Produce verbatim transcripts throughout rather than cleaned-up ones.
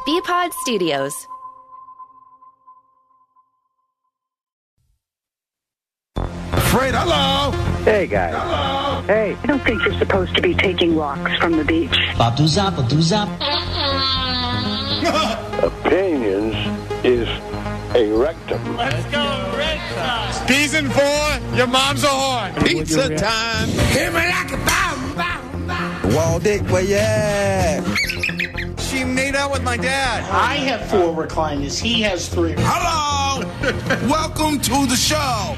B-Pod Studios. Fred, hello. Hey, guys. Hello. Hey. I don't think you're supposed to be taking walks from the beach. Baduza, baduza. Opinions is a rectum. Let's go, Red Sox. Season four, your mom's a whore. Pizza time. Hit me like a bomb, bomb, bomb. Wall Dick, where you at? She made out with my dad. I have four recliners. He has three. Hello. Welcome to the show.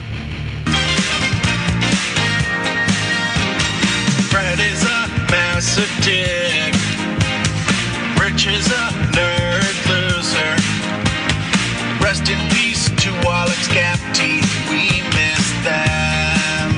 Fred is a massive dick. Rich is a nerd loser. Rest in peace to Alex Capti. We miss them.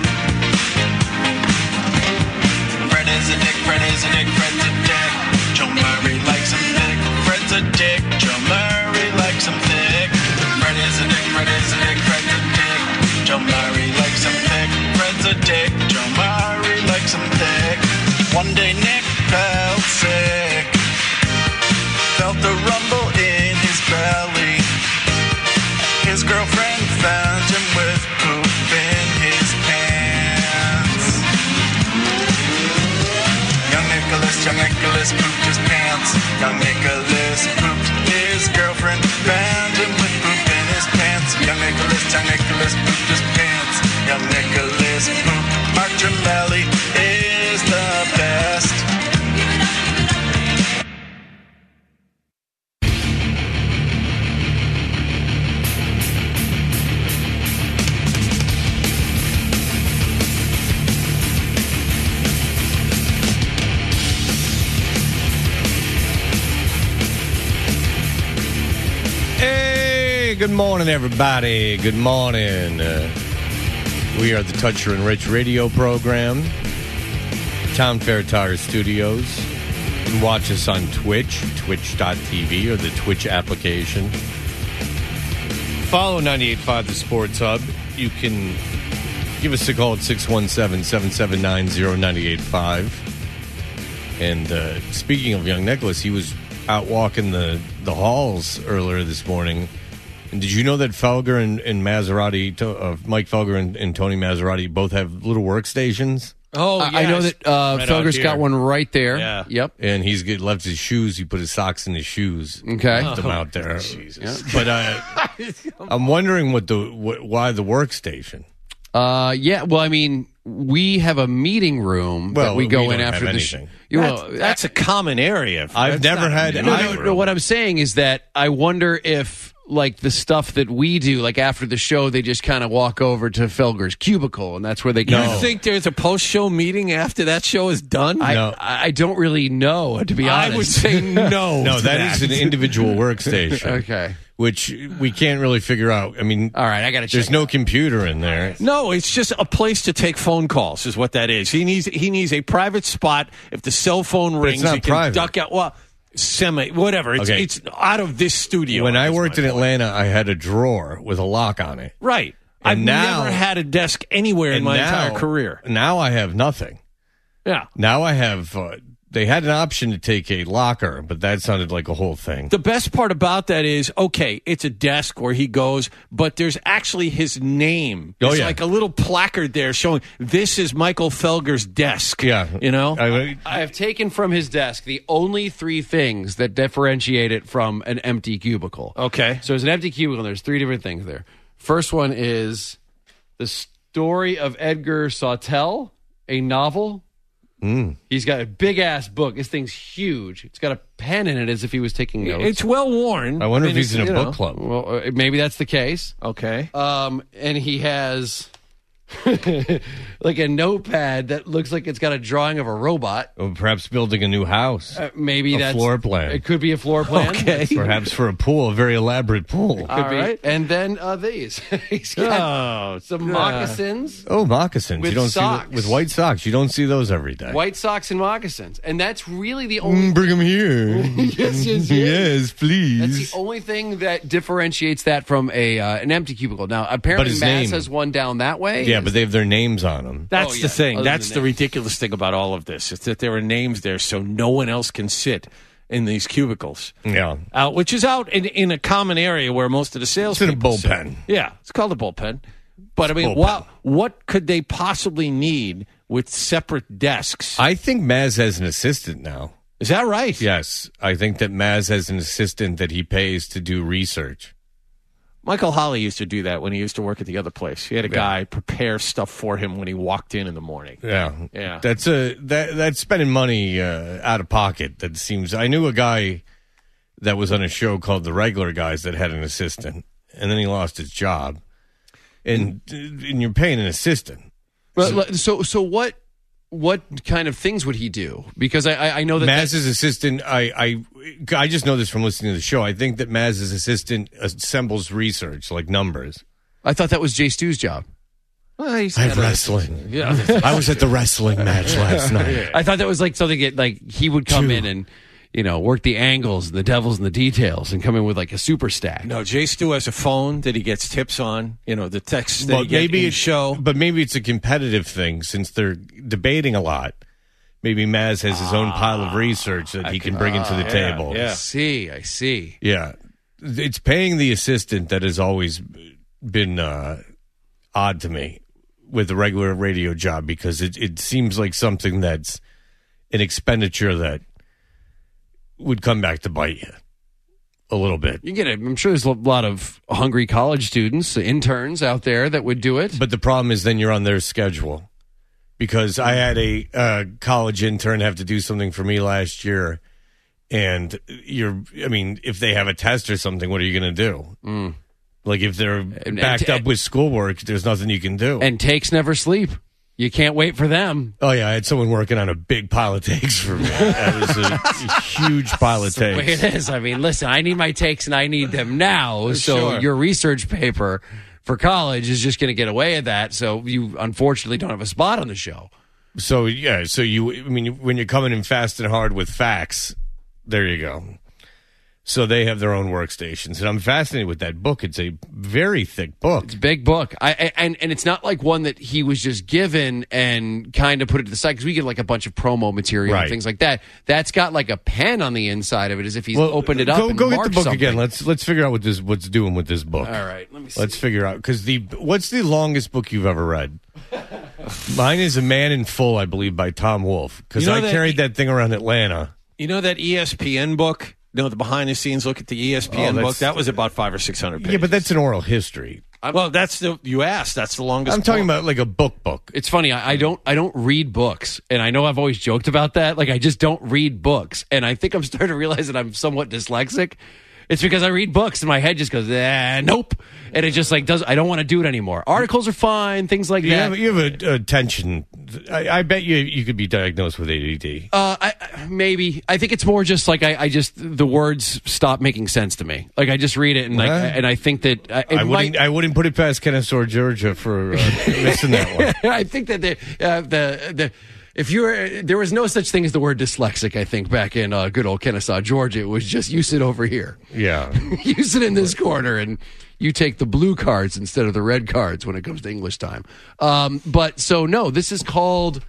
Fred is a dick. Fred is a dick. Fred's a dick. Joe Murray likes him thick. Fred's a dick. Joe Murray likes him thick. Fred is a dick. Fred is a dick. Fred's a dick. Joe Murray likes him thick. Fred's a dick. Joe Murray likes him thick. One day Nick felt sick. Felt the rumble in his belly. His girlfriend found him with poop in his pants. Young Nicholas, young Nicholas pooped his pants. Young Nicholas pooped his girlfriend. Found him with poop in his pants. Young Nicholas, young Nicholas pooped his pants. Young Nicholas pooped. Mark Gemelli is the best. Hey, good morning, everybody. Good morning. Uh, we are the Toucher and Rich radio program. Town Fair Tire Studios. You can watch us on Twitch, twitch dot t v, or the Twitch application. Follow ninety-eight point five The Sports Hub. You can give us a call at six one seven, seven seven nine, zero nine eight five. And uh, speaking of young Nicholas, he was out walking the, the halls earlier this morning. And did you know that Felger and, and Maserati, to, uh, Mike Felger and, and Tony Maserati both have little workstations? Oh, yes. I know that uh, Right Felger's got one right there. Yeah. Yep. And he's get, left his shoes. He put his socks in his shoes. Okay. Left them Oh, out there. Jesus. Yeah. But uh, I'm wondering what the what, why the workstation. Uh, yeah. Well, I mean, we have a meeting room Well, that we go we in don't after have the show. anything. Well, That's a common area. I've That's never not a had. meeting no, I- no, no. What I'm saying is that I wonder if, like, the stuff that we do, like after the show, they just kind of walk over to Felger's cubicle, and that's where they No. go. You think there's a post-show meeting after that show is done? I, No. I I don't really know, to be honest. I would say no. No, to that is an individual workstation. Okay. Which we can't really figure out. I mean, All right, I got to check. there's no computer in there. No, it's just a place to take phone calls. Is what that is. He needs he needs a private spot. If the cell phone rings, it's not he can private. duck out. Well, semi whatever. It's Okay. it's out of this studio. When I is worked my in point. Atlanta, I had a drawer with a lock on it. right. And I've now- never had a desk anywhere in And my now- entire career. Now I have nothing. Yeah. Now I have. Uh, they had an option to take a locker, but that sounded like a whole thing. The best part about that is, okay, it's a desk where he goes, but there's actually his name. Oh, There's yeah. like a little placard there showing this is Michael Felger's desk. Yeah, You know? I, I have taken from his desk the only three things that differentiate it from an empty cubicle. Okay. So there's an empty cubicle, and there's three different things there. First one is the story of Edgar Sawtelle, a novel. Mm. He's got a big-ass book. This thing's huge. It's got a pen in it as if he was taking notes. It's well worn. I wonder mean, if he's in a it's, you book know. club. Well, uh, maybe that's the case. Okay. Um, and he has like a notepad that looks like it's got a drawing of a robot. Or perhaps building a new house. Uh, maybe A that's floor plan. It could be a floor plan. Okay. Perhaps for a pool, a very elaborate pool. Could All be. right. And then uh, these. He's got Oh, some uh, moccasins, Oh, moccasins. With you don't socks. see with white socks. You don't see those every day. white socks, and moccasins. And that's really the only. Mm, bring them here. yes, yes, yes. yes, please. That's the only thing that differentiates that from a uh, an empty cubicle. Now, apparently, his Mass name- has one down that way. yeah, but they have their names on them. That's Oh, the yeah. thing. Other That's than the names. ridiculous thing about all of this. It's that there are names there so no one else can sit in these cubicles. Yeah. Out, which is out in, in a common area where most of the sales It's in a people sit. bullpen. Yeah, it's called a bullpen. But, I mean, bullpen. what, what could they possibly need with separate desks? I think Maz has an assistant now. Is that right? Yes. I think that Maz has an assistant that he pays to do research. Michael Holley used to do that when he used to work at the other place. He had a Yeah. guy prepare stuff for him when he walked in in the morning. Yeah. Yeah. That's a that that's spending money uh, out of pocket. That seems. I knew a guy that was on a show called The Regular Guys that had an assistant, and then he lost his job. And and you're paying an assistant. Well, so so what what kind of things would he do? Because I I, I know that Maz's assistant. I, I I just know this from listening to the show. I think that Maz's assistant assembles research like numbers. I thought that was Jay Stu's job. Well, he's I have got a- wrestling. Yeah. I was at the wrestling match last night. I thought that was like something that, like he would come Two. in and you know work the angles, the devils, and the details, and come in with like a super stack. No, Jay Stu has a phone that he gets tips on. You know, the texts that Well, he gets maybe in the it's show. but maybe it's a competitive thing since they're debating a lot. Maybe Maz has his own pile of research that he can bring into the yeah, table. yeah. I see, I see. Yeah. It's paying the assistant that has always been uh, odd to me with the regular radio job because it, it seems like something that's an expenditure that would come back to bite you a little bit. You get it. I'm sure there's a lot of hungry college students, interns out there that would do it. But the problem is then you're on their schedule. Because I had a uh, college intern have to do something for me last year, and you're, I mean, if they have a test or something, what are you going to do? Mm. Like if they're and- backed and- up with schoolwork, there's nothing you can do. And takes never sleep. You can't wait for them. oh yeah, I had someone working on a big pile of takes for me. That was a, a huge pile of The way takes. it is. I mean, listen, I need my takes and I need them now. So Sure. your research paper for college is just going to get away with that. So you unfortunately don't have a spot on the show. So yeah, so you, I mean, when you're coming in fast and hard with facts, there you go. So they have their own workstations, and I'm fascinated with that book. It's a very thick book. It's a big book. I, I and and it's not like one that he was just given and kind of put it to the side because we get like a bunch of promo material Right. and things like that. That's got like a pen on the inside of it as if he's opened it up. Go, and go get the marked book something. again. Let's let's figure out what this what's doing with this book. All right, let me see. Let's figure out because the what's the longest book you've ever read? Mine is A Man in Full, I believe, by Tom Wolfe. Because You know I that carried he- that thing around Atlanta. You know that E S P N book? No, the behind the scenes look at the E S P N Oh, book. that's- That was about five or six hundred pages. Yeah, but that's an oral history. well, that's the you asked. That's the longest. I'm talking book. about like a book book. It's funny. I, I don't. I don't read books, and I know I've always joked about that. Like I just don't read books, and I think I'm starting to realize that I'm somewhat dyslexic. It's because I read books, and my head just goes, eh, nope, and it just like does. I don't want to do it anymore. Articles are fine, things like You that. have, you have a, a tension. I, I bet you you could be diagnosed with A D D. Uh, I, I- maybe. I think it's more just like I, I just the words stop making sense to me. Like I just read it and like Right. and I think that uh, it I wouldn't. might. I wouldn't put it past Kennesaw, Georgia, for uh, missing that one. I think that the uh, the the. If you were, there was no such thing as the word dyslexic, I think, back in uh, good old Kennesaw, Georgia. It was just you sit over here. Yeah. You sit in this corner and you take the blue cards instead of the red cards when it comes to English time. Um, but so, no, this is called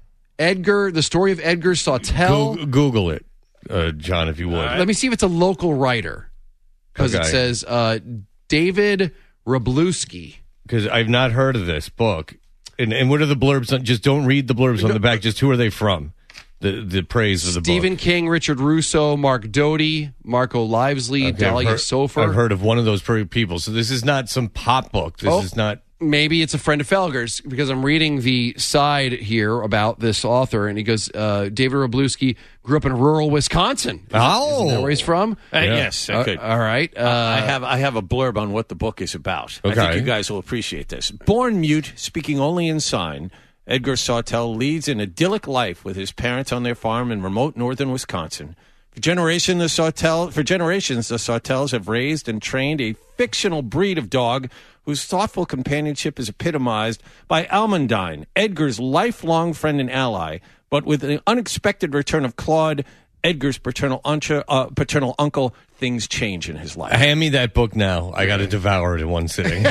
Edgar, the story of Edgar Sawtelle. Google, Google it, uh, John, if you would. Let me see if it's a local writer because it Okay. says uh, David Wroblewski. Because I've not heard of this book. And, and what are the blurbs on? Just don't read the blurbs on the back. Just who are they from? The the praise of the Stephen book. King, Richard Russo, Mark Doty, Marco Livesley, Okay, I've Dahlia heard- Sofer. I've heard of one of those per- people. So this is not some pop book. This Oh. is not. Maybe it's a friend of Felger's because I'm reading the side here about this author, and he goes, uh, David Wroblewski grew up in rural Wisconsin. Is Oh. Isn't that where he's from? Uh, Yes, I Uh, could. all right. Uh, I have I have a blurb on what the book is about. I Okay. think you guys will appreciate this. Born mute, speaking only in sign, Edgar Sawtelle leads an idyllic life with his parents on their farm in remote northern Wisconsin. For generation, the Sawtelle, for generations, the Sawtelles have raised and trained a fictional breed of dog whose thoughtful companionship is epitomized by Almondine, Edgar's lifelong friend and ally. But with the unexpected return of Claude, Edgar's paternal, uncha, uh, paternal uncle, things change in his life. Hand me that book now. I got to devour it in one sitting.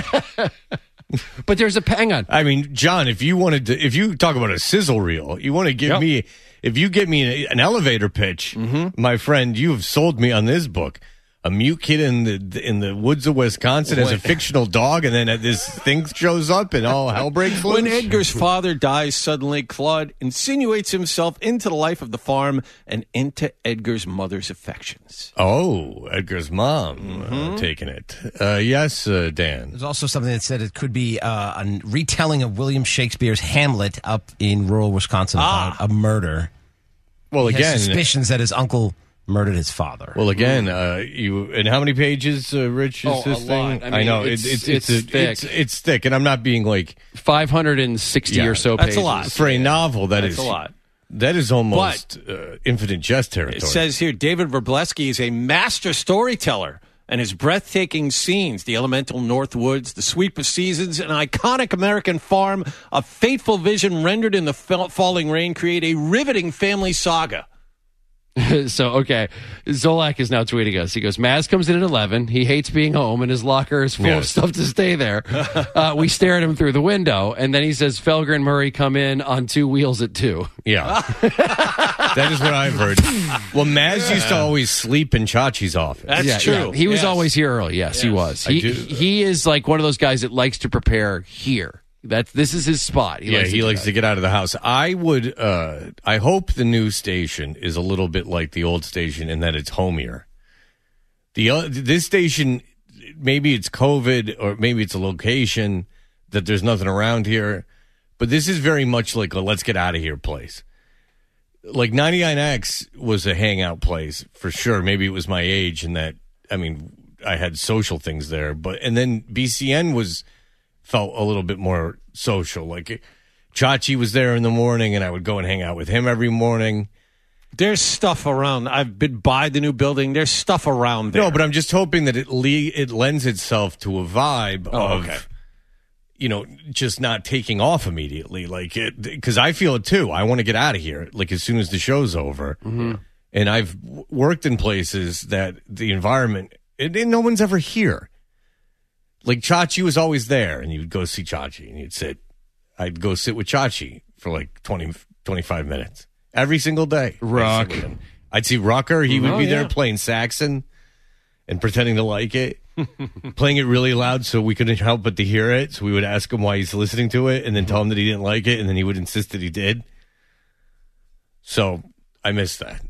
but there's a hang on. I mean, John, if you wanted to, if you talk about a sizzle reel, you want to give Yep. me if you give me an elevator pitch, Mm-hmm. my friend, you have sold me on this book. A mute kid in the in the woods of Wisconsin as a fictional dog, and then this thing shows up and all hell breaks loose. When Edgar's father dies suddenly, Claude insinuates himself into the life of the farm and into Edgar's mother's affections. Oh, Edgar's mom Mm-hmm. uh, taking it. Uh, yes, uh, Dan. There's also something that said it could be uh, a retelling of William Shakespeare's Hamlet up in rural Wisconsin Ah. about a murder. Well, He again, has suspicions that his uncle murdered his father. well, again, uh, you and how many pages, uh, Rich? Is Oh, this a thing? lot. I mean, know it's- it, it's it's it's, a- thick. it's it's thick, and I'm not being like five hundred sixty Yeah, or so that's pages. a lot. for a novel. That That's is a lot. That is almost uh, infinite jest territory. It says here David Verbleski is a master storyteller, and his breathtaking scenes, the elemental North Woods, the sweep of seasons, an iconic American farm, a fateful vision rendered in the fa- falling rain, create a riveting family saga. So, okay. Zolak is now tweeting us. He goes, Maz comes in at eleven. He hates being home, and his locker is full of Yes. stuff to stay there. Uh, we stare at him through the window, and then he says, Felger and Murray come in on two wheels at two. Yeah. That is what I've heard. Well, Maz used to always sleep in Chachi's office. That's Yeah, true. yeah. He was Yes. always here early. Yes, he Yes. was. I He, do- he is like one of those guys that likes to prepare here. That's This is his spot. yeah, likes he to do likes that. to get out of the house. I would, uh, I hope the new station is a little bit like the old station in that it's homier. The uh, This station, maybe it's COVID or maybe it's a location that there's nothing around here, but this is very much like a let's get out of here place. Like ninety-nine X was a hangout place for sure. Maybe it was my age and that, I mean, I had social things there, but, and then B C N was, felt a little bit more social. Like Chachi was there in the morning and I would go and hang out with him every morning. There's stuff around. I've been by the new building. There's stuff around there. No, but I'm just hoping that it le- it lends itself to a vibe Oh, of, okay. you know, just not taking off immediately. Like, because I feel it too. I want to get out of here, like, as soon as the show's over. Mm-hmm. And I've w- worked in places that the environment, and, and no one's ever here. Like, Chachi was always there, and you'd go see Chachi, and you'd sit. I'd go sit with Chachi for like twenty, twenty-five minutes every single day. Rock. I'd sit with him. I'd see Rucker. He would Oh, be there yeah. playing Saxon and pretending to like it, playing it really loud so we couldn't help but to hear it. So we would ask him why he's listening to it and then tell him that he didn't like it, and then he would insist that he did. So I miss that.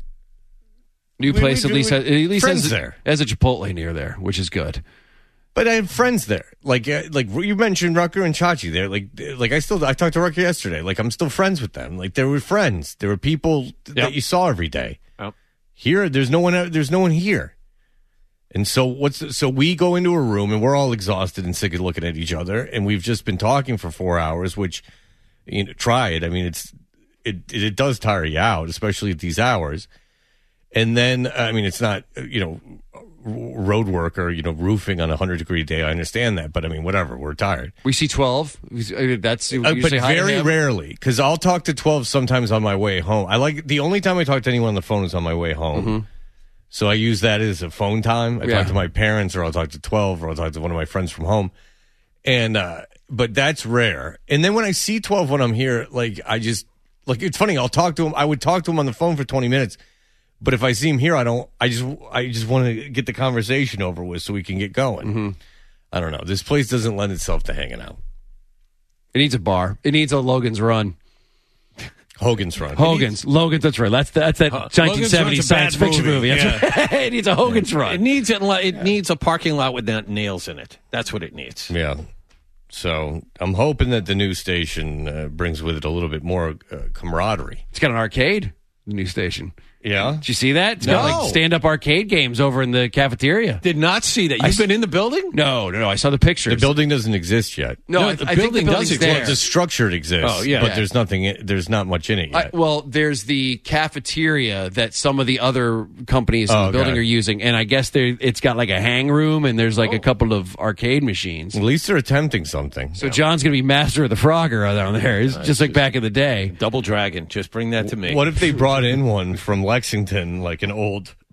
New We- place we- at least we- has, at least friends has, there. has a Chipotle near there, which is good. But I have friends there. Like, uh, like you mentioned Rucker and Chachi there. Like, like I still, I talked to Rucker yesterday. Like, I'm still friends with them. Like, they were friends. There were people th- Yep. that you saw every day. Yep. Here, there's no one. There's no one here. And so what's the, so we go into a room and we're all exhausted and sick of looking at each other, and we've just been talking for four hours. Which, you know, try it. I mean, it's it it, it does tire you out, especially at these hours. And then, I mean, it's not, you know, road work or, you know, roofing on a hundred degree day. I understand that, but I mean, whatever, we're tired. We see twelve. We- That's you Uh, but say hi to very him. rarely, because I'll talk to twelve sometimes on my way home. I like, the only time I talk to anyone on the phone is on my way home. So I use that as a phone time. I Yeah. talk to my parents, or I'll talk to twelve, or I'll talk to one of my friends from home. And, uh, but that's rare. And then when I see twelve when I'm here, like, I just, like, it's funny, I'll talk to him. I would talk to him on the phone for twenty minutes. But if I see him here, I don't. I just, I just want to get the conversation over with so we can get going. Mm-hmm. I don't know. This place doesn't lend itself to hanging out. It needs a bar. It needs a Logan's Run. Hogan's Run. Hogan's. Logan's, that's right. That's, that's that Uh, nineteen seventies Logan's Run's a bad science fiction movie. movie. That's right. It needs a Hogan's It Run. needs it. It needs a parking lot with not nails in it. That's what it needs. Yeah. So I'm hoping that the new station uh, brings with it a little bit more uh, camaraderie. It's got an arcade, the new station. Yeah. Did you see that? It's got No. like stand-up arcade games over in the cafeteria. Did not see that. You've I s- been in the building? No, no, no. I saw the pictures. The building doesn't exist yet. No, No, I, the I think building the does building's exist. there. Well, the structure exists. Oh, yeah. But Yeah. there's nothing. in- There's not much in it I, yet. well, there's the cafeteria that some of the other companies in Oh, the building okay. are using, and I guess there it's got like a hang room and there's like a couple of arcade machines. At least they're attempting something. So John's gonna be master of the Frogger down there. It's just like back in the day. Double Dragon. Just bring that to me. What if they brought in one from Lexington, like an old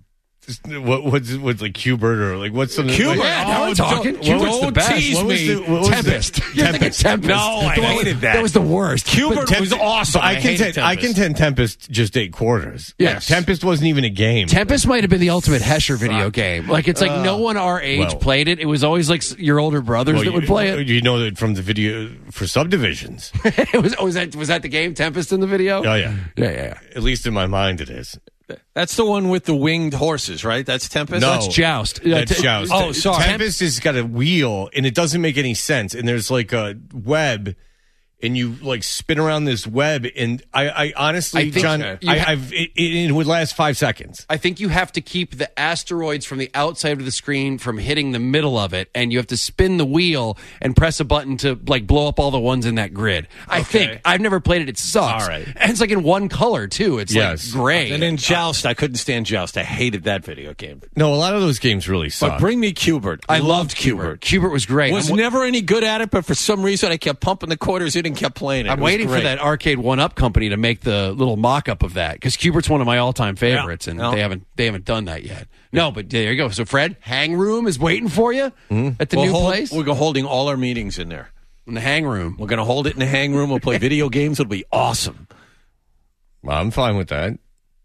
What, what's what's like Q*bert or like what's something? Q*bert? Like, Yeah, now Oh, we're talking. don't- Q*bert's the don't best. tease What was me. the- what was Tempest. the- You're thinking Tempest. No, I The one- hated that. That was the worst. Q*bert But was awesome. But I, I hated contend, I Tempest. contend Tempest just ate quarters. Yes. Like, Tempest wasn't even a game. Tempest might have been the ultimate Hesher video game. Like, it's like no one our age well- played it. It was always like s- your older brothers Well, that would you- play it. You know that from the video for subdivisions. it was, oh, was, that, was that the game, Tempest, in the video? Oh yeah, Yeah, yeah, yeah. at least in my mind it is. That's the one with the winged horses, right? That's Tempest? No. That's Joust. Uh, That's t- Joust. Oh, sorry. Tempest has got a wheel, and it doesn't make any sense. And there's like a web, and you like spin around this web. And I, I honestly, I think John, you I, ha- I've it, it would last five seconds. I think you have to keep the asteroids from the outside of the screen from hitting the middle of it, and you have to spin the wheel and press a button to like blow up all the ones in that grid. I think I've never played it. It sucks. All right. And it's like in one color too. It's Yes. like gray. And then Joust, I couldn't stand Joust. I hated that video game. No, a lot of those games really suck. But bring me Q*bert. I loved Q*bert. Q*bert was great. Was I'm, never any good at it, but for some reason I kept pumping the quarters in and kept playing it. I'm It was waiting for great. that Arcade One Up company to make the little mock-up of that because Q*bert's one of my all-time favorites, and Yeah. they haven't they haven't done that yet. No, but there you go. So Fred, Hang Room is waiting for you at the We'll new hold- place We're holding all our meetings in there. in the Hang Room. We're going to hold it in the hang room. We'll play video games. It'll be awesome. Well, I'm fine with that.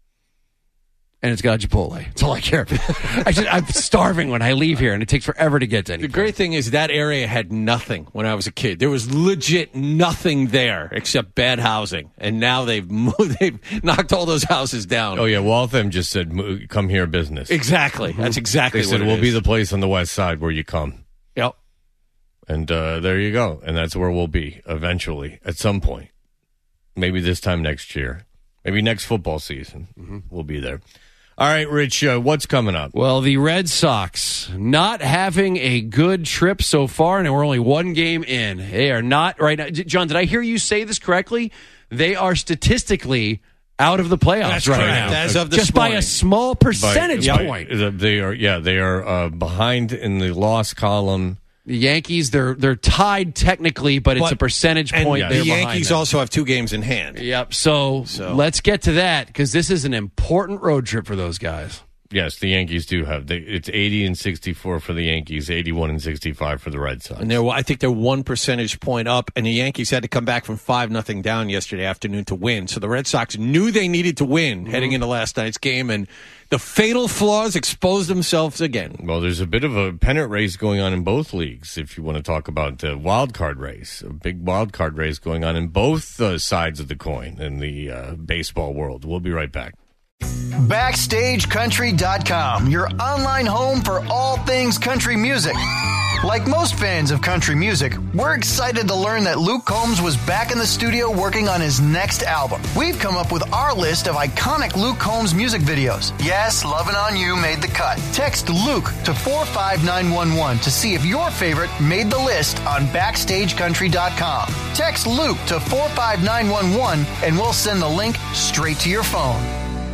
And it's got Chipotle. That's all I care about. I just, I'm starving when I leave here, and it takes forever to get to The anything. great thing is that area had nothing when I was a kid. There was legit nothing there except bad housing, and now they've moved, they've knocked all those houses down. Oh yeah, Waltham just said, "Mo- "Come here, business." Exactly. That's exactly They what said it we'll is. be the place on the west side where you come, Yep. and uh, there you go. And that's where we'll be eventually, at some point. Maybe this time next year. Maybe next football season. Mm-hmm. We'll be there. All right, Rich, uh, what's coming up? Well, the Red Sox not having a good trip so far, and we're only one game in. They are not right now. J- John, did I hear you say this correctly? They are statistically out of the playoffs That's right correct. now, As of this just by morning. a small percentage By- point. by- They are, yeah, they are uh, behind in the loss column. The Yankees, they're they're tied technically, but it's But- a percentage And point. yeah, they're the behind Yankees them. also have two games in hand. Yep. So, So- let's get to that because this is an important road trip for those guys. Yes, the Yankees do have. They, it's eighty and sixty-four for the Yankees, eighty-one and sixty-five for the Red Sox. And they're, I think they're one percentage point up, and the Yankees had to come back from five nothing down yesterday afternoon to win. So the Red Sox knew they needed to win heading into last night's game, and the fatal flaws exposed themselves again. Well, there's a bit of a pennant race going on in both leagues. If you want to talk about the wild card race, a big wild card race going on in both uh, sides of the coin in the uh, baseball world. We'll be right back. Backstage Country dot com, your online home for all things country music. Like most fans of country music, we're excited to learn that Luke Combs was back in the studio working on his next album. We've come up with our list of iconic Luke Combs music videos. Yes, Lovin' On You made the cut. Text Luke to four five nine one one to see if your favorite made the list on Backstage Country dot com. Text Luke to four five nine one one and we'll send the link straight to your phone.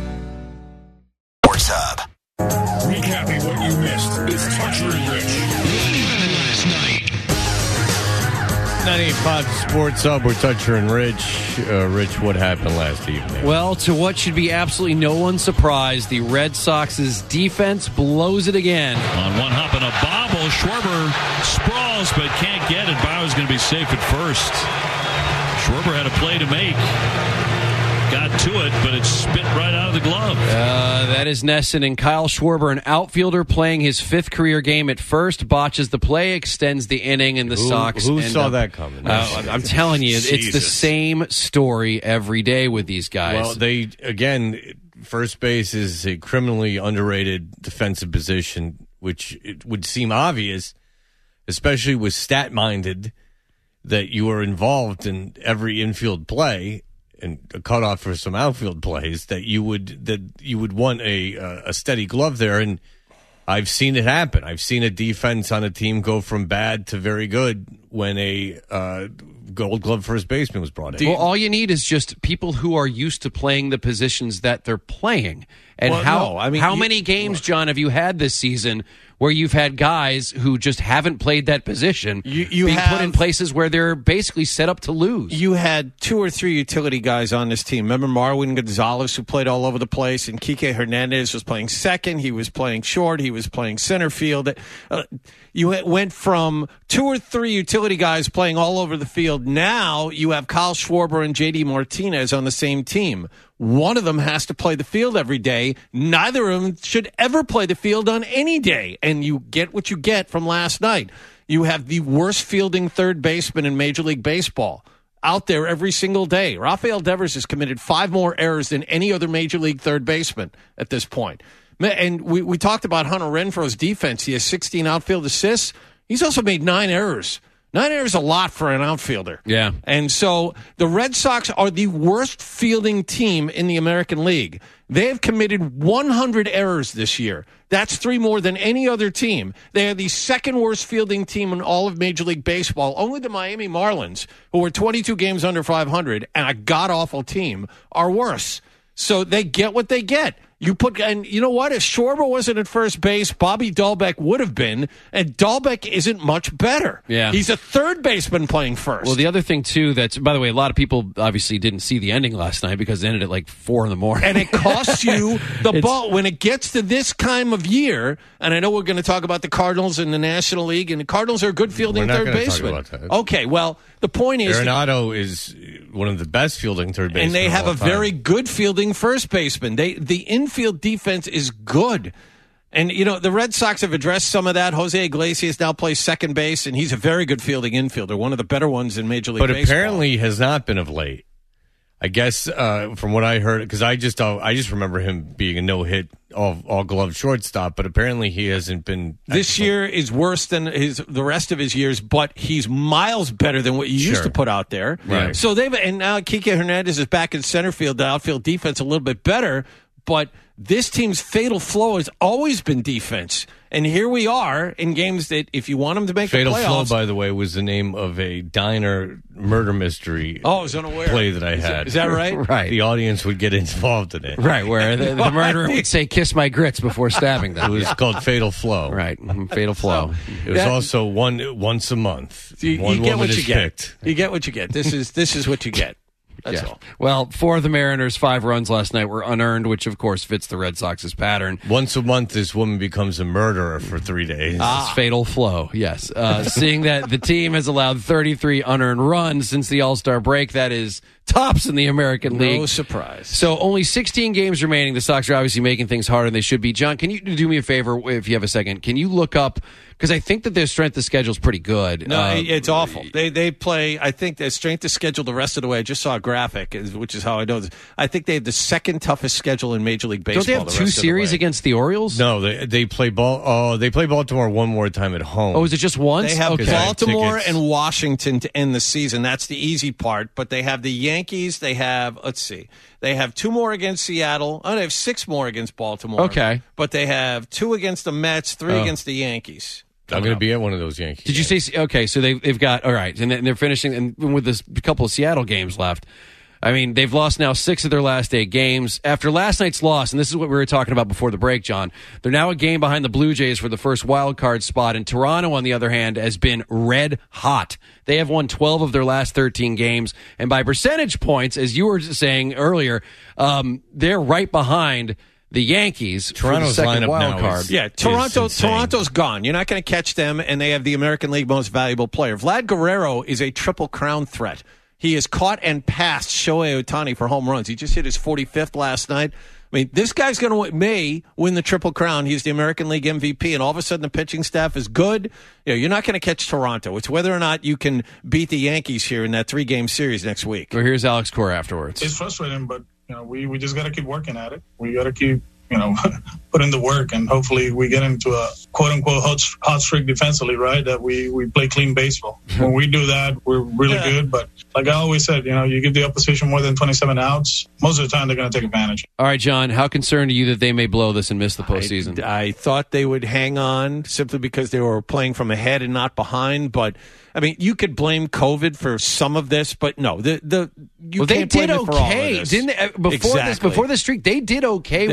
Sports Hub. Recapping what you missed. It's Toucher and Rich. Last night. ninety-eight point five Sports Hub. We're Toucher and Rich. Uh, Rich, what happened last evening? Well, to what should be absolutely no one's surprise, the Red Sox's defense blows it again. On one hop and a bobble, Schwarber sprawls but can't get it. Bauer's going to be safe at first. Schwarber had a play to make. Got to it, but it spit right out of the glove. Uh, that is Nesson and Kyle Schwarber, an outfielder playing his fifth career game at first, botches the play, extends the inning, and the Who- Sox. who end saw up- that coming? Uh, I'm telling you, it's the Jesus. same story every day with these guys. Well, they, again, first base is a criminally underrated defensive position, which it would seem obvious, especially with stat-minded, that you are involved in every infield play and a cutoff for some outfield plays, that you would that you would want a uh, a steady glove there. And I've seen it happen. I've seen a defense on a team go from bad to very good when a uh, Gold Glove first baseman was brought in. Well, all you need is just people who are used to playing the positions that they're playing. And Well, how no, I mean, how you- many games, John, have you had this season where you've had guys who just haven't played that position You- you being put in have- places where they're basically set up to lose? You had two or three utility guys on this team. Remember Marwin Gonzalez, who played all over the place, and Kike Hernandez was playing second. He was playing short. He was playing center field. Uh, you went from two or three utility guys playing all over the field. Now you have Kyle Schwarber and J D Martinez on the same team. One of them has to play the field every day. Neither of them should ever play the field on any day. And you get what you get from last night. You have the worst fielding third baseman in Major League Baseball out there every single day. Rafael Devers has committed five more errors than any other Major League third baseman at this point. And we, we talked about Hunter Renfroe's defense. He has sixteen outfield assists. He's also made nine errors. Nine errors is a lot for an outfielder. Yeah. And so the Red Sox are the worst fielding team in the American League. They have committed one hundred errors this year. That's three more than any other team. They are the second worst fielding team in all of Major League Baseball. Only the Miami Marlins, who are twenty-two games under five hundred and a god-awful team, are worse. So they get what they get. You put, and you know what? If Schwarber wasn't at first base, Bobby Dahlbeck would have been, and Dahlbeck isn't much better. Yeah. He's a third baseman playing first. Well, the other thing, too, that's, by the way, a lot of people obviously didn't see the ending last night because it ended at like four in the morning. And it costs you the It's- ball. When it gets to this time of year, and I know we're going to talk about the Cardinals in the National League, and the Cardinals are a good fielding We're not third gonna talk baseman. about that. Okay, well, the point is, Arenado is one of the best fielding third basemen. and they of have all a time. very good fielding first baseman. They the infield defense is good. And, you know, the Red Sox have addressed some of that. Jose Iglesias now plays second base, and he's a very good fielding infielder, one of the better ones in Major League but Baseball. apparently has not been of late. I guess uh, from what I heard, because I just uh, I just remember him being a no hit all all glove shortstop, but apparently he hasn't been. This year is worse than his the rest of his years, but he's miles better than what you used Sure. to put out there. Right. So they've and now Kike Hernandez is back in center field. The outfield defense a little bit better, but this team's fatal flaw has always been defense. And here we are in games that if you want them to make Fatal the Flow, playoffs, by the way, was the name of a diner murder mystery. Oh, I was unaware. Play that I Is had. that- is that right? Right. The audience would get involved in it. Right, where the, the murderer would say, kiss my grits before stabbing It them. was called Fatal Flow. Right, Fatal Flow. It was That- also one once a month. you, one you get woman what is you get. picked. You get what you get. This is this is what you get. That's Yeah. all. Well, for the Mariners, five runs last night were unearned, which of course fits the Red Sox's pattern. Once a month, this woman becomes a murderer for three days. It's fatal flow, yes. Uh, seeing that the team has allowed thirty-three unearned runs since the All-Star break, that is tops in the American League. No surprise. So only sixteen games remaining. The Sox are obviously making things harder than they should be. John, can you do me a favor if you have a second? Can you look up, because I think that their strength of schedule is pretty good. No, Uh, it's awful. They they play. I think their strength of schedule the rest of the way. I just saw a graphic, is- which is how I know this. I think they have the second toughest schedule in Major League Baseball. Don't they have the two rest of the series way. against the Orioles? No, they they play ball. Oh, they play Baltimore one more time at home. Oh, is it just once? They have okay. Baltimore Tickets. and Washington to end the season. That's the easy part. But they have the Yankees. They have, let's see, they have two more against Seattle. Oh, they have six more against Baltimore. Okay. But they have two against the Mets, three Oh. against the Yankees. I'm going to be at one of those Yankees. Did you say okay? So they've they've got all right, and then they're finishing and with this couple of Seattle games left. I mean, they've lost now six of their last eight games. After last night's loss, and this is what we were talking about before the break, John, they're now a game behind the Blue Jays for the first wild card spot. And Toronto, on the other hand, has been red hot. They have won twelve of their last thirteen games. And by percentage points, as you were saying earlier, um, they're right behind the Yankees Toronto's for the second lineup wild now card. is- Yeah, Toronto. insane. Toronto's gone. You're not going to catch them, and they have the American League most valuable player. Vlad Guerrero is a triple crown threat. He has caught and passed Shohei Ohtani for home runs. He just hit his forty-fifth last night. I mean, this guy's going to may win the triple crown. He's the American League M V P, and all of a sudden the pitching staff is good. You know, you're not going to catch Toronto. It's whether or not you can beat the Yankees here in that three-game series next week. Well, here's Alex Cora afterwards. It's frustrating, but you know, we, we just got to keep working at it. We got to keep, you know, put in the work, and hopefully we get into a quote unquote hot, hot streak defensively, right? That we, we play clean baseball. When we do that, we're really Yeah. good. But like I always said, you know, you give the opposition more than twenty-seven outs, most of the time they're going to take advantage. All right, John, how concerned are you that they may blow this and miss the postseason? I, I thought they would hang on simply because they were playing from ahead and not behind. But I mean, you could blame COVID for some of this, but no, the the you well, they can't did blame it for all of okay, this. didn't they? Uh, Before this, Exactly. before the streak, they did okay They- when the chunk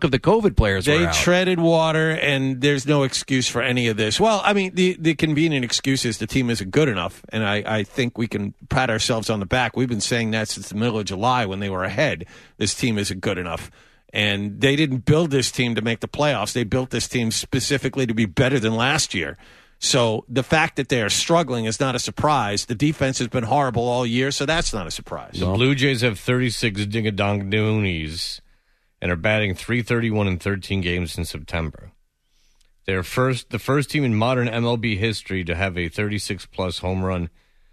chunk of the COVID players They were out. treaded water, and there's no excuse for any of this. Well, I mean, the, the convenient excuse is the team isn't good enough, and I, I think we can pat ourselves on the back. We've been saying that since the middle of July when they were ahead. This team isn't good enough. And they didn't build this team to make the playoffs. They built this team specifically to be better than last year. So the fact that they are struggling is not a surprise. The defense has been horrible all year, so that's not a surprise. The Blue Jays have thirty-six ding-a-dong-doonies and are batting three thirty-one in thirteen games in September. They're first, the first team in modern M L B history to have a thirty-six plus home run,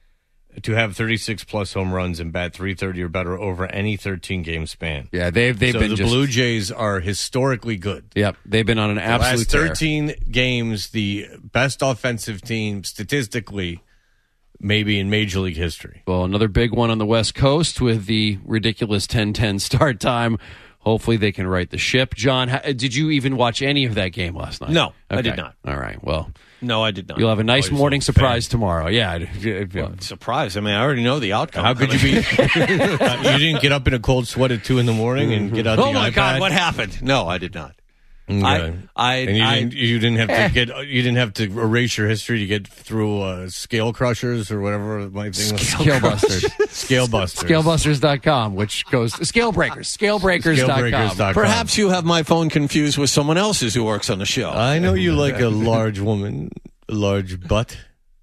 to have thirty-six plus home runs and bat three thirty or better over any thirteen game span. Yeah, they've they've so been the just, Blue Jays are historically good. Yep, they've been on an The absolute last tear. thirteen games, the best offensive team statistically, maybe in Major League history. Well, another big one on the West Coast with the ridiculous ten ten start time. Hopefully they can right the ship. John, how, did you even watch any of that game last night? No, I Okay. did not. All right, well. No, I did not. You'll have a nice Always morning a surprise fan. tomorrow. Yeah. Well, surprise. I mean, I already know the outcome. How could you be? You didn't get up in a cold sweat at two in the morning and get out the Oh, my iPad? God, what happened? No, I did not. Okay. I, I, and you I, didn't, you didn't have to get you didn't have to erase your history to get through uh, Scale Crushers or whatever my thing was. Scale Busters. Scale Busters. Scale Busters dot com, which goes to Scale Breakers. Scale Breakers dot com. Perhaps you have my phone confused with someone else's who works on the show. I know you like a large woman, a large butt.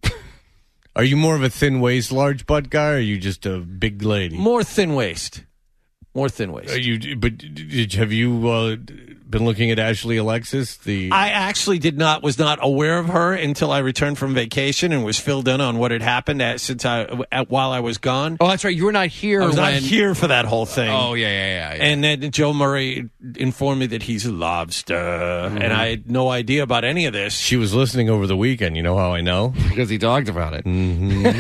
Are you more of a thin waist, large butt guy, or are you just a big lady? More thin waist. More thin waist. Are you? But did, have you uh, been looking at Ashley Alexis? The I actually did not was not aware of her until I returned from vacation and was filled in on what had happened at, since I at, while I was gone. Oh, that's right. You were not here. I was when... not here for that whole thing. Oh, yeah, yeah, yeah. yeah. And then Joe Murray informed me that he's a lobster, mm-hmm. and I had no idea about any of this. She was listening over the weekend. You know how I know? Because he talked about it. Mm-hmm.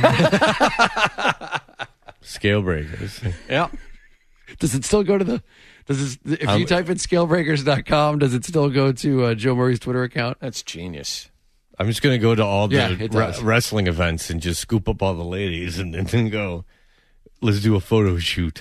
Scale Breakers. Yeah. Does it still go to the? Does it, if you Um, type in scale breakers dot com, does it still go to uh, Joe Murray's Twitter account? That's genius. I'm just going to go to all the Yeah, it re- does. wrestling events and just scoop up all the ladies and then go, let's do a photo shoot.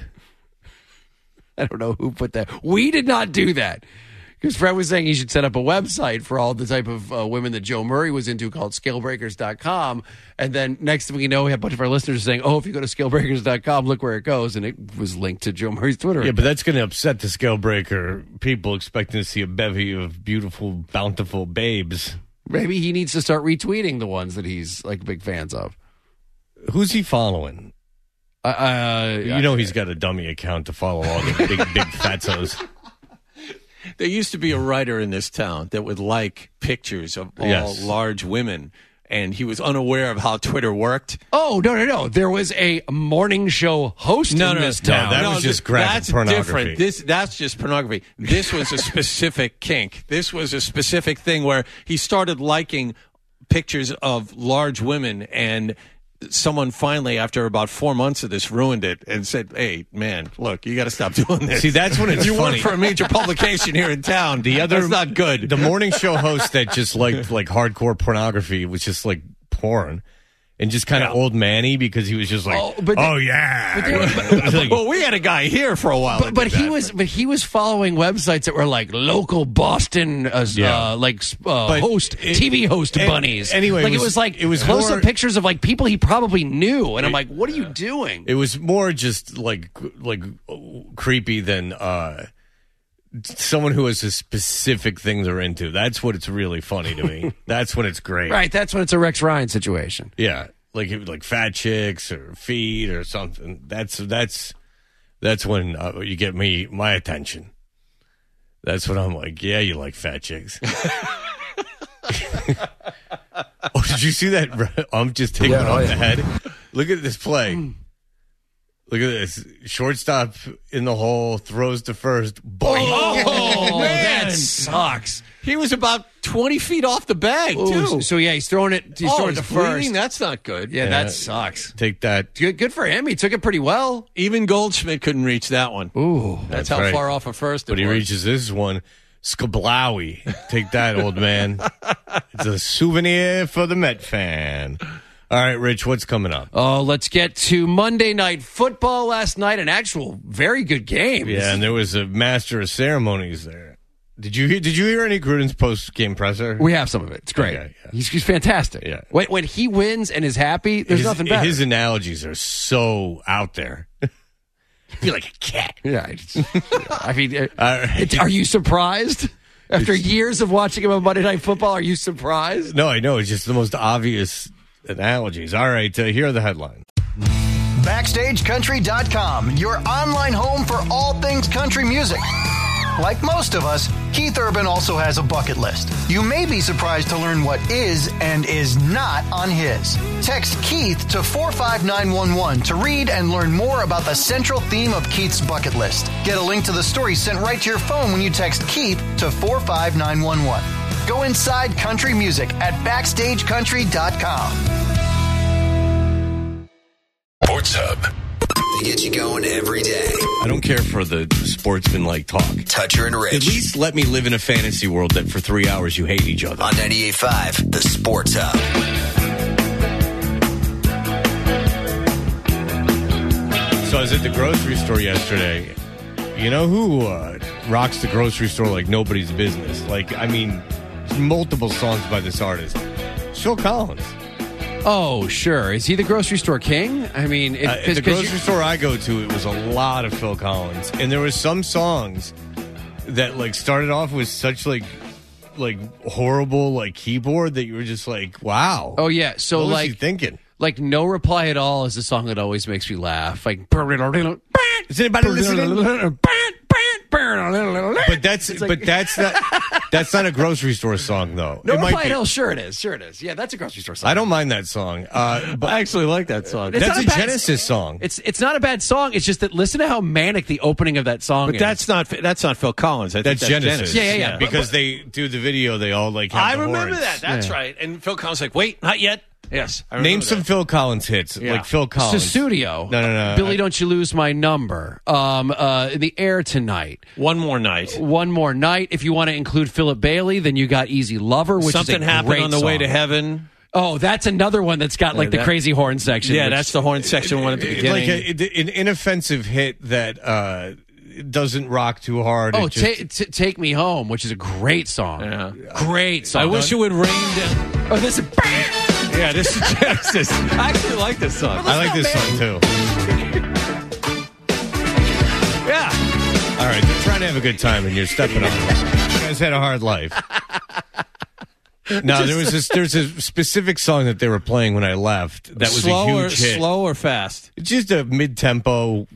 I don't know who put that. We did not do that. Because Fred was saying he should set up a website for all the type of uh, women that Joe Murray was into called scale breakers dot com. And then next thing we know, we have a bunch of our listeners saying, oh, if you go to scale breakers dot com, look where it goes. And it was linked to Joe Murray's Twitter. Yeah, but that's going to upset the Scale Breaker people expecting to see a bevy of beautiful, bountiful babes. Maybe he needs to start retweeting the ones that he's like big fans of. Who's he following? Uh, uh, you know he's got a dummy account to follow all the big, big fatzos. There used to be a writer in this town that would like pictures of all Yes. large women, and he was unaware of how Twitter worked. Oh, no, no, no. There was a morning show host No, in no, this no, town. that was just graphic that's pornography. different. This that's just pornography. This was a specific kink. This was a specific thing where he started liking pictures of large women, and someone finally, after about four months of this, ruined it and said, "Hey, man, look, you got to stop doing this." See, that's when it's you funny. work for a major publication here in town. The other, that's not good. The morning show host that just liked like hardcore pornography was just like porn. And just kind of Yeah. old manny because he was just like, Oh, oh, but the- yeah. but there- It was like- well, we had a guy here for a while. But, that but did he that. was, but he was following websites that were like local Boston, uh, Yeah. uh, like uh, But host it- T V host an- bunnies. anyway, like it it was- was like it was close more- up pictures of like people he probably knew, and I'm like, what are you doing? It was more just like like creepy than uh, someone who has a specific thing they're into. That's what it's really funny to me. That's when it's great. Right, that's when it's a Rex Ryan situation. Yeah, like like fat chicks or feet or something. That's that's that's when uh, you get me my attention. That's when I'm like, yeah, you like fat chicks. Oh, did you see that? I'm just taking Yeah, it oh, off yeah. the head. Look at this play. Look at this. Shortstop in the hole, throws to first. Boing. Oh, man. that sucks. He was about twenty feet off the bag, Ooh, too. so, so yeah, he's throwing it. He's oh, throwing it he's to bleeding? first. That's not good. Yeah, Yeah. that sucks. Take that. Good, good for him. He took it pretty well. Even Goldschmidt couldn't reach that one. Ooh, That's, That's how right. far off of first it But he was. reaches this one. Skablowy. Take that, old man. It's a souvenir for the Met fan. All right, Rich, what's coming up? Oh, let's get to Monday Night Football last night. An actual very good game. Yeah, and there was a master of ceremonies there. Did you hear, did you hear any Gruden's post game presser? We have some of it. It's great. Okay, yeah. he's, he's fantastic. Yeah. When, when he wins and is happy, there's his, nothing better. His analogies are so out there. Feel like a cat. Yeah. I mean, uh, Uh, are you surprised? After years of watching him on Monday Night Football, are you surprised? No, I know. It's just the most obvious analogies. All right, uh, here are the headlines. Backstage Country dot com, your online home for all things country music. Like most of us, Keith Urban also has a bucket list. You may be surprised to learn what is and is not on his. Text Keith to four five nine one one to read and learn more about the central theme of Keith's bucket list. Get a link to the story sent right to your phone when you text Keith to four five nine one one. Go inside country music at Backstage Country dot com. Sports Hub. They get you going every day. I don't care for the sportsman-like talk. Toucher and Rich. At least let me live in a fantasy world that for three hours you hate each other. On ninety-eight point five, the Sports Hub. So I was at the grocery store yesterday. You know who uh, rocks the grocery store like nobody's business? Like, I mean, multiple songs by this artist. Phil Collins. Oh, sure. Is he the grocery store king? I mean, if, uh, at the grocery store I go to, it was a lot of Phil Collins, and there were some songs that like started off with such like like horrible like keyboard that you were just like, wow. Oh yeah. So what was like he thinking? Like No Reply at All is a song that always makes me laugh. Like, is anybody listening? But that's like, but that's not that's not a grocery store song though. No it Reply might at be. All, sure it is, sure it is. Yeah, that's a grocery store song. I don't mind that song. Uh, but I actually like that song. It's that's a, a bad, Genesis song. It's it's not a bad song. It's just that listen to how manic the opening of that song but is. that's not that's not Phil Collins. I that's, think that's Genesis. Genesis. Yeah, yeah, yeah. Because but, but, they do the video, they all like. Have I the remember horns. that. That's yeah. right. And Phil Collins like, wait, not yet. Yes. I Name that. some Phil Collins hits, Yeah. like Phil Collins. Sussudio. No, no, no. Billy, Don't You Lose My Number. Um, uh, The Air Tonight. One More Night. One More Night. If you want to include Philip Bailey, then you got Easy Lover, which Something is a happened great on the song. way to heaven. Oh, that's another one that's got like Uh, the that- crazy horn section. Yeah, which- that's the horn section one at the beginning. Like a, an inoffensive hit that uh, doesn't rock too hard. Oh, It just- ta- t- Take Me Home, which is a great song. Yeah. Great song. I wish it would rain down. Oh, this is. Yeah, this is Genesis. I actually like this song. I like this song too. Yeah. All right, you're trying to have a good time and you're stepping up. You guys had a hard life. No, there was this, there's a specific song that they were playing when I left that was slow a or, huge hit. Slow or fast? It's just a mid-tempo,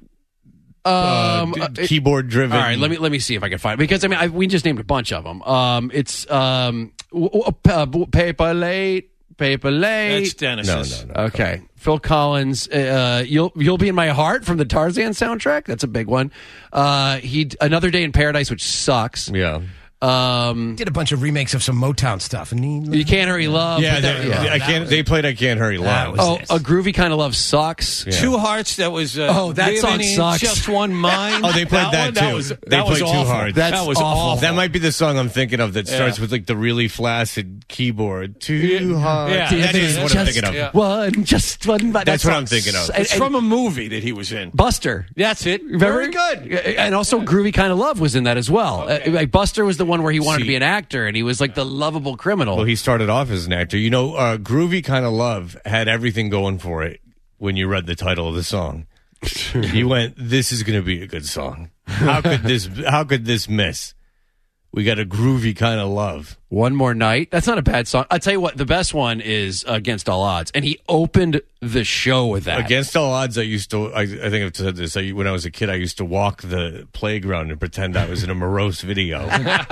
Um, uh, uh, d- keyboard-driven. All right, let me let me see if I can find it because I mean I, we just named a bunch of them. Um, it's um, w- w- uh, Paper Late, Paper Late. That's Genesis. No, no, no. Okay, Phil Collins. Uh, you'll you'll be in my heart from the Tarzan soundtrack. That's a big one. Uh, he Another Day in Paradise, which sucks. Yeah. Um, Did a bunch of remakes of some Motown stuff, and he, You Can't Hurry Love. Yeah, but that- they, yeah. I can't. They played "I Can't Hurry Love." was- Oh, this? A Groovy Kind of Love sucks. Yeah. Two Hearts. That was. Uh, Oh, that song Living in sucks. Just One Mind. Oh, they played that one? too. That was, They that was played Too awful. Hard. That's that was awful. awful. That might be the song I'm thinking of that starts Yeah. with like the really flaccid keyboard. Too hard. Yeah, That is that's what I'm just thinking of. yeah. one, just one. But That's that what I'm song thinking of. s- It's and- from a movie that he was in. Buster. That's it. Remember? Very good. And also Groovy Kind of Love was in that as well. Okay. Uh, like Buster was the one where he wanted See- to be an actor and he was like the lovable criminal. Well, he started off as an actor. You know, uh, "Groovy Kind of Love" had everything going for it when you read the title of the song. You went, "This is going to be a good song. How could this? How could this miss? We got a groovy kind of love." One More Night. That's not a bad song. I'll tell you what, the best one is Against All Odds. And he opened the show with that. Against all odds, I used to. I, I think I've said this. I, when I was a kid, I used to walk the playground and pretend I was in a morose video.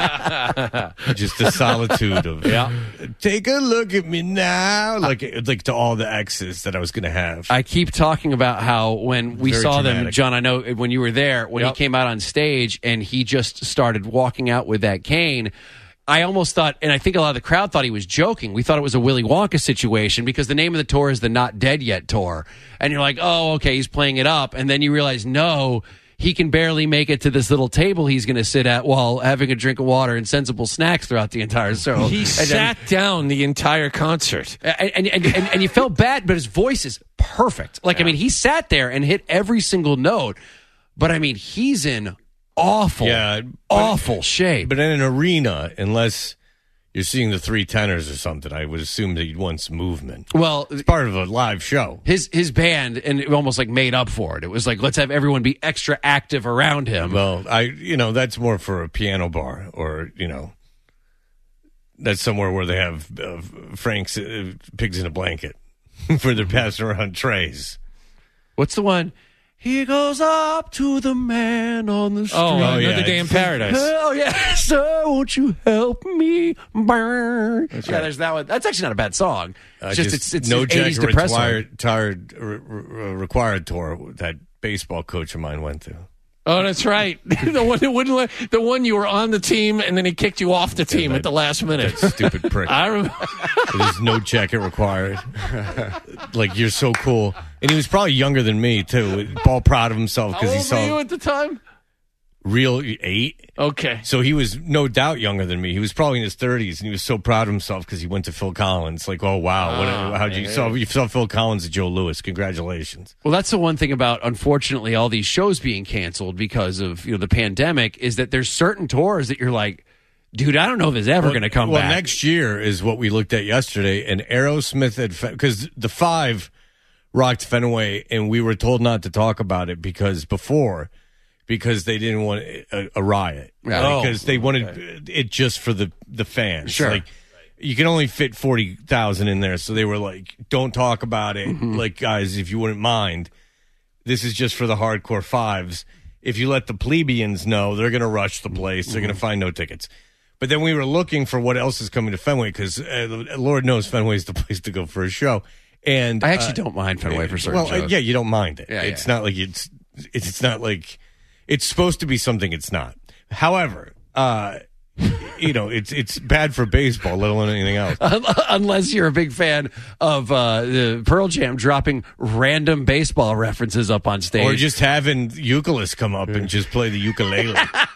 Just the solitude of Yeah. Take a look at me now, like like to all the exes that I was going to have. I keep talking about how when we Very saw them, dramatic. John, I know when you were there, when Yep. he came out on stage and he just started walking out with that cane, I almost thought, and I think a lot of the crowd thought he was joking. We thought it was a Willy Wonka situation because the name of the tour is the Not Dead Yet Tour. And you're like, oh, okay, he's playing it up. And then you realize, no, he can barely make it to this little table he's going to sit at while having a drink of water and sensible snacks throughout the entire show. He And sat down the entire concert. and, and, and, and, and you felt bad, but his voice is perfect. Like, I mean, he sat there and hit every single note, but I mean, he's in awful, Yeah, but- awful shape. But in an arena, unless you're seeing the three tenors or something, I would assume that you'd want some movement. Well, it's part of a live show. His his band, and it almost like made up for it. It was like, let's have everyone be extra active around him. Well, I you know that's more for a piano bar, or you know, that's somewhere where they have uh, Frank's uh, pigs in a blanket for their passing around trays. What's the one? He goes up to the man on the street. Oh, Oh, Another yeah. Day in Paradise. Oh, yeah. So won't you help me burn? Yeah, right. there's that one. That's actually not a bad song. Uh, It's just, it's, it's no it's eighties jacket depressing. required, tired, re- re- required tour that baseball coach of mine went to. Oh, that's right. the one that wouldn't let, the one you were on the team and then he kicked you off the team that- at the last minute. That stupid prick. I remember. There's no jacket required. Like, you're so cool. And he was probably younger than me, too. All proud of himself How because he old were saw you at the time? real eight. Okay. So he was no doubt younger than me. He was probably in his thirties, and he was so proud of himself because he went to Phil Collins. Like, oh wow, Oh, what, how'd you yeah. saw you saw Phil Collins at Joe Louis? Congratulations. Well, that's the one thing about, unfortunately, all these shows being canceled because of you know the pandemic is that there's certain tours that you're like, dude, I don't know if it's ever going to come well, back. next year is what we looked at yesterday, and Aerosmith had because the Five rocked Fenway, and we were told not to talk about it because before. Because they didn't want a, a riot. Oh, because they wanted it just for the, the fans. Sure. Like, you can only fit forty thousand in there. So they were like, don't talk about it. Mm-hmm. Like, guys, if you wouldn't mind, this is just for the hardcore fives. If you let the plebeians know, they're going to rush the place. They're Mm-hmm. going to find no tickets. But then we were looking for what else is coming to Fenway because uh, Lord knows Fenway is the place to go for a show. And I actually uh, don't mind Fenway for certain well, uh, shows. yeah, you don't mind it. Yeah, it's yeah. not like it's, it's it's not like it's supposed to be something it's not. However, uh, you know, it's it's bad for baseball, let alone anything else. Unless you're a big fan of uh, the Pearl Jam dropping random baseball references up on stage. Or just having Euclid come up and just play the ukulele.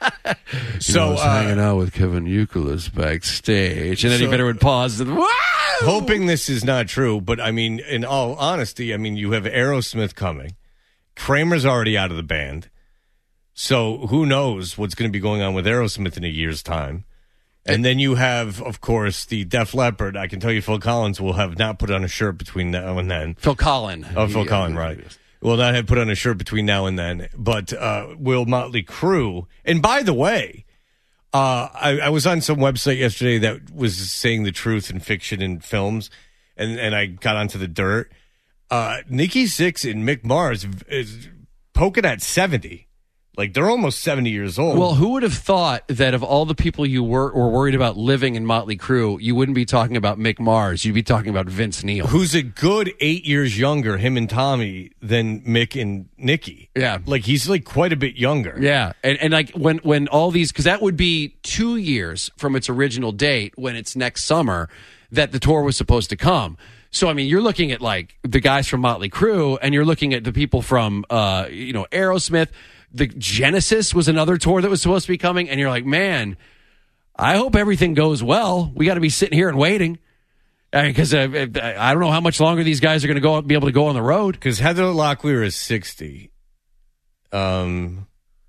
so I was uh, hanging out with Kevin Euclid backstage, and then he So- better would pause. And, Whoa! hoping this is not true, but I mean, in all honesty, I mean, you have Aerosmith coming. Kramer's already out of the band. So who knows what's going to be going on with Aerosmith in a year's time. And then you have, of course, the Def Leppard. I can tell you Phil Collins will have not put on a shirt between now and then. Phil Collin. Oh, Phil He- Collin, right. Will not have put on a shirt between now and then. But uh, will Motley Crue. And by the way, uh, I, I was on some website yesterday that was saying the truth in fiction and films. And, and I got onto the dirt. Uh, Nikki Sixx and Mick Mars is poking at seventy. Like, they're almost seventy years old. Well, who would have thought that of all the people you were, were worried about living in Motley Crue, you wouldn't be talking about Mick Mars. You'd be talking about Vince Neil. Who's a good eight years younger, him and Tommy, than Mick and Nikki. Yeah. Like, he's like quite a bit younger. Yeah. And, and like when, when all these, because that would be two years from its original date when it's next summer that the tour was supposed to come. So, I mean, you're looking at like the guys from Motley Crue and you're looking at the people from, uh, you know, Aerosmith. The Genesis was another tour that was supposed to be coming. And you're like, man, I hope everything goes well. We got to be sitting here and waiting. Because I, mean, uh, I don't know how much longer these guys are going to go be able to go on the road. Because Heather Locklear is sixty. Um,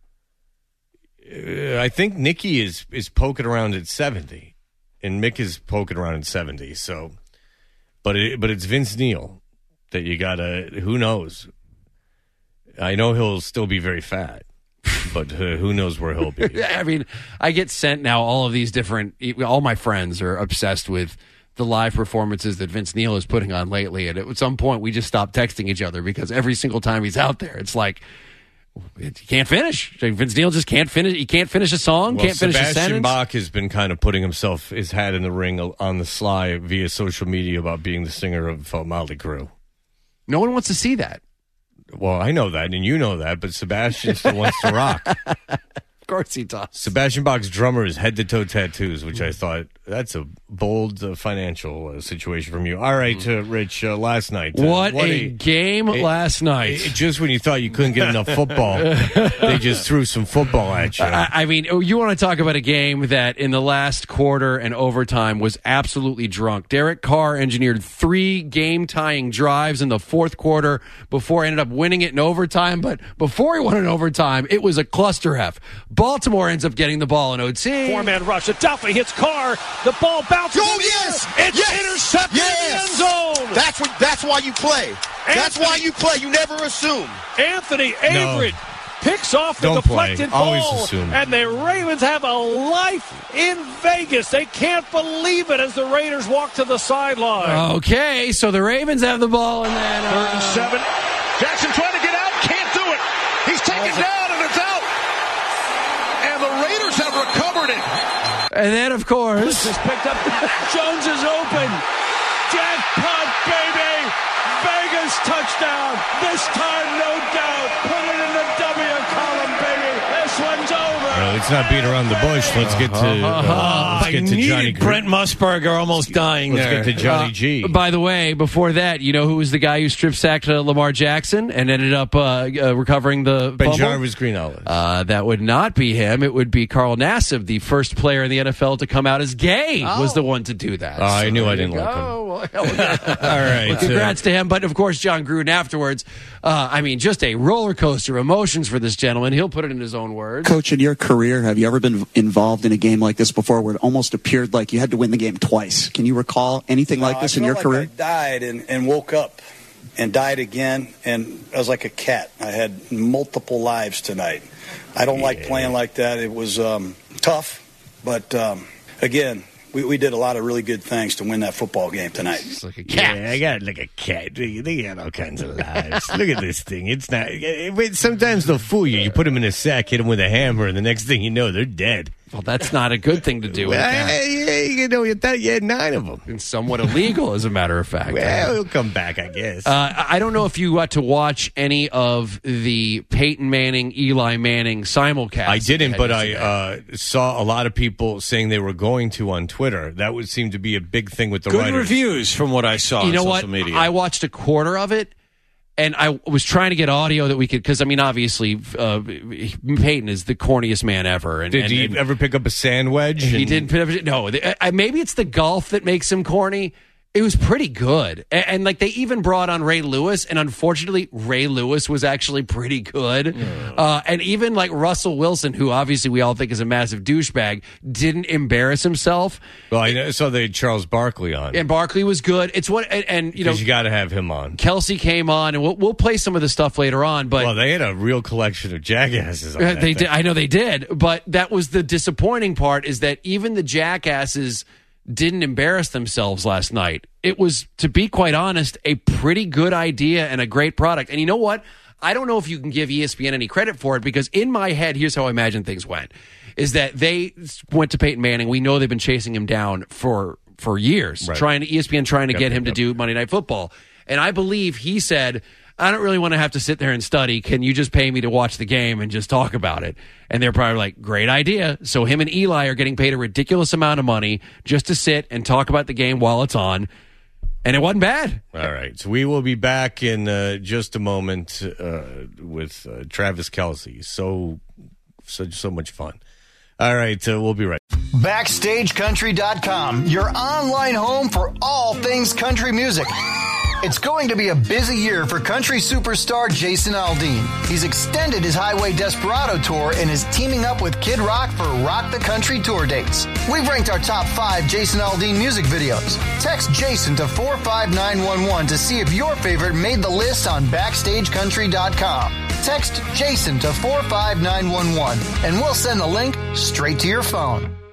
uh, I think Nikki is, is poking around at seventy. And Mick is poking around at seventy. So, but it, but it's Vince Neil that you got to, who knows? I know he'll still be very fat, but uh, who knows where he'll be. I mean, I get sent now all of these different, all my friends are obsessed with the live performances that Vince Neil is putting on lately. And at some point, we just stopped texting each other because every single time he's out there, it's like, you can't finish. Like Vince Neil just can't finish. He can't finish a song, Well, can't finish Sebastian a sentence. Bach has been kind of putting himself, his hat in the ring on the sly via social media about being the singer of uh, Motley Crue. No one wants to see that. Well, I know that, and you know that, but Sebastian still wants to rock. Of course he does. Sebastian Bach's drummer is head-to-toe tattoos, which I thought, that's a bold uh, financial uh, situation from you. All right, uh, Rich, uh, last night. Uh, What, a, game it- last night. it- just when you thought you couldn't get enough football, they just threw some football at you. I, I mean, you want to talk about a game that in the last quarter and overtime was absolutely drunk. Derek Carr engineered three game-tying drives in the fourth quarter before he ended up winning it in overtime. But before he won in overtime, it was a cluster F. Baltimore ends up getting the ball in O T. Four-man rush. Duffy hits Carr. The ball bounces. Oh, in the yes! air. It's yes! intercepted yes! in the end zone. That's what. That's why you play. Anthony, that's why you play. You never assume. Anthony Averett no. picks off the Don't deflected play. Always ball. assume. And the Ravens have a life in Vegas. They can't believe it as the Raiders walk to the sideline. Okay, so the Ravens have the ball, and then... Uh, Third and seven. Jackson trying to get out. Can't do it. He's taken down, and it's out. And the Raiders have recovered it. And then, of course... This is picked up. Jones is open. Jackpot, baby. Vegas touchdown. This time, no doubt. Put it in the W column, baby. This one's over. Well, let's not beat around the bush. Let's get to, uh, let's I get to needed Johnny Brent Musburger almost dying Let's there. get to Johnny Uh, G. By the way, before that, you know who was the guy who strip sacked uh, Lamar Jackson and ended up uh, uh, recovering the Ben fumble? Jarvis Green Olive. Uh, that would not be him. It would be Carl Nassib, the first player in the N F L to come out as gay, Oh. was the one to do that. Oh, I So knew there I didn't you like go. Well, All right. well, congrats to him. But, of course, John Gruden afterwards, uh, I mean, just a roller coaster of emotions for this gentleman. He'll put it in his own words. Coach, in your career, have you ever been involved in a game like this before where it almost appeared like you had to win the game twice? Can you recall anything no, like this I in your like career? I died and, and woke up and died again, and I was like a cat. I had multiple lives tonight. I don't yeah. like playing like that. It was um, tough, but um, again, we, we did a lot of really good things to win that football game tonight. It's like a cat. Yeah, I got like a cat. They got all kinds of lives. Look at this thing. It's not. It, sometimes they'll fool you. You put them in a sack, hit them with a hammer, and the next thing you know, they're dead. Well, that's not a good thing to do. With a cat. Well, yeah, you know, you thought you had nine of them. And somewhat illegal, as a matter of fact. Well, he'll come back, I guess. Uh, I don't know if you got to watch any of the Peyton Manning, Eli Manning simulcast. I didn't, but I uh, saw a lot of people saying they were going to on Twitter. That would seem to be a big thing with the Good writers. reviews from what I saw you know on what? social media. I watched a quarter of it. And I was trying to get audio that we could, because I mean, obviously, uh, Peyton is the corniest man ever. And, Did and, he and ever pick up a sand wedge? He and... didn't. Pick up, no, I, maybe it's the golf that makes him corny. It was pretty good. And, and like they even brought on Ray Lewis, and unfortunately, Ray Lewis was actually pretty good. Mm. Uh, and even like Russell Wilson, who obviously we all think is a massive douchebag, didn't embarrass himself. Well, I saw they had Charles Barkley on. And Barkley was good. It's what, and, and you know, you got to have him on. Kelsey came on, and we'll, we'll play some of the stuff later on. But well, they had a real collection of jackasses on uh, that They thing. did. I know they did. But that was the disappointing part, is that even the jackasses didn't embarrass themselves last night. It was, to be quite honest, a pretty good idea and a great product. And you know what? I don't know if you can give E S P N any credit for it, because in my head, here's how I imagine things went, is that they went to Peyton Manning. We know they've been chasing him down for, for years, right. trying to, E S P N trying to yep, get him yep. to do Monday Night Football. And I believe he said, I don't really want to have to sit there and study. Can you just pay me to watch the game and just talk about it? And they're probably like, great idea. So him and Eli are getting paid a ridiculous amount of money just to sit and talk about the game while it's on. And it wasn't bad. All right. So we will be back in uh, just a moment uh, with uh, Travis Kelce. So, so, so much fun. All right. Uh, we'll be right back. Backstage Country dot com, your online home for all things country music. It's going to be a busy year for country superstar Jason Aldean. He's extended his Highway Desperado tour and is teaming up with Kid Rock for Rock the Country tour dates. We've ranked our top five Jason Aldean music videos. Text Jason to four five nine one one to see if your favorite made the list on Backstage Country dot com. Text Jason to four five nine one one and we'll send the link straight to your phone.